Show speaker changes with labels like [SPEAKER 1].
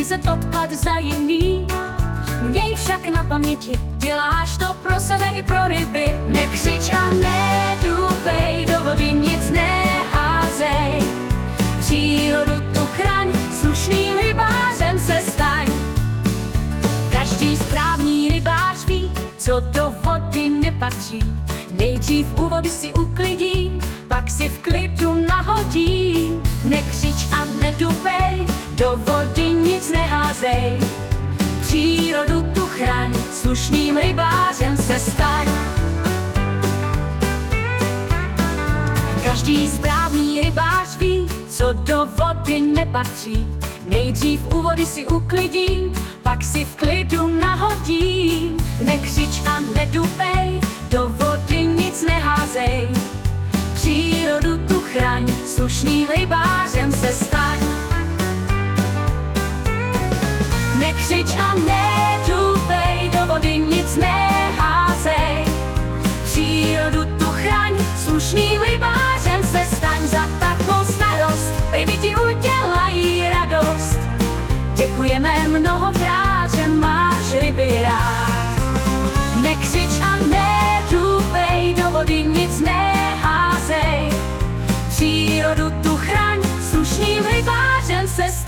[SPEAKER 1] zmizet odpad za jiný. Měj však na paměti, děláš to pro sebe i pro ryby. Nekřič a nedůvej, do vody nic neházej. Přírodu tu chraň, slušným rybářem se staň. Každý správný rybář ví, co do vody nepatří. Nejdřív u vody si uklidí, pak si v klidu nahodí. Nekřič a nedůvej, do vody nic neházej. Přírodu tu chraň, slušným rybářem se staň. Každý správný rybář ví, co do vody nepatří. Nejdřív u vody si uklidí, pak si v klidu nahodí. Nekřič a nedůvej, do vody nic neházej. Přírodu tu chraň, slušným rybářem se staň. Nekřič a nedůvej, do vody nic neházej. Přírodu tu chraň, slušným rybářem se staň. Za takovou starost ryby ti udělají radost. Děkujeme mnohokrát, že máš ryby rád. Nekřič a nedůvej, do vody nic neházej. Přírodu tu chraň, slušným rybářem se staň.